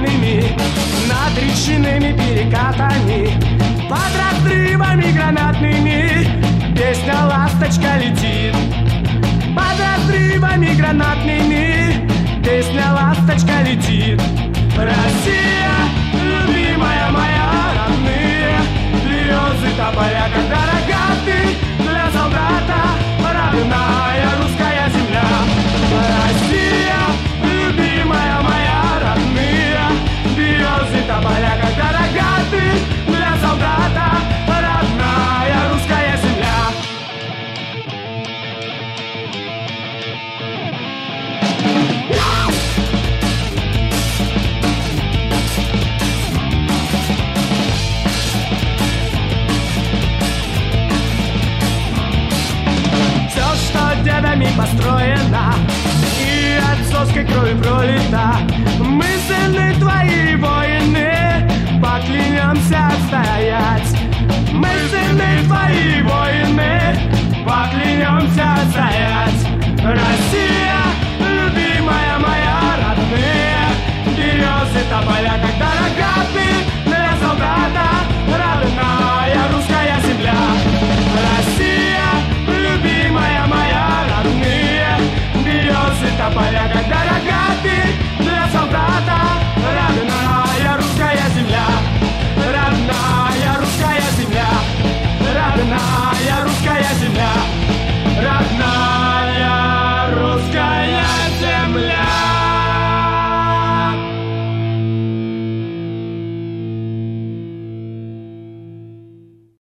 непонятными, над речными перекатами, под разрывами гранатными песня «Ласточка» летит. Под разрывами гранатными песня «Ласточка» летит. Россия, любимая моя, родные слезы тополя, когда рогатый для солдата родная русская земля. Россия, любимая моя, родные березы тополя, когда рогатый для солдата родная русская земля. Дедами построена и отцовской кровью пролита. Мы сыны твои воины, поклянемся отстоять. Мы сыны твои воины, поклянемся отстоять.